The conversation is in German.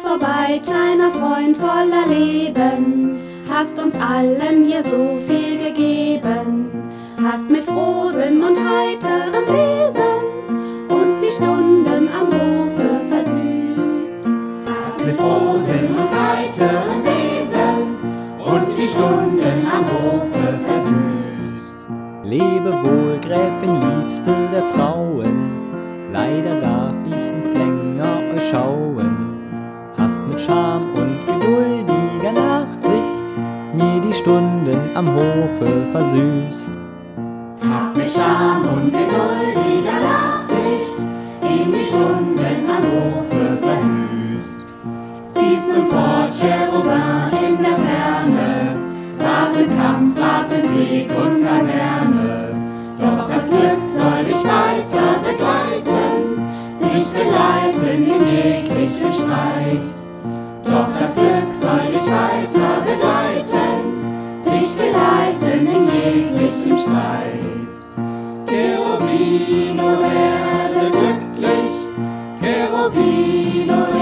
vorbei, kleiner Freund voller Leben, hast uns allen hier so viel gegeben, hast mit Frohsinn und heiterem Wesen uns die Stunden am Hofe versüßt. Hast mit Frohsinn und heiterem Wesen uns die Stunden am Hofe versüßt. Lebe wohl, Gräfin, liebste der Frauen, leider darf ich nicht länger euch schauen. Hast mit Scham und geduldiger Nachsicht mir die Stunden am Hofe versüßt. Hab mit Scham und geduldiger Nachsicht ihm die Stunden am Hofe versüßt. Siehst nun fort, Cherubin, in der Ferne, warten Kampf, warten Krieg und Kaserne. Doch das Glück soll dich weiter begleiten, dich geleiten in jeglichen Streit. Doch das Glück soll dich weiter begleiten, dich geleiten in jeglichem Streit. Cherubino, werde glücklich, Cherubino,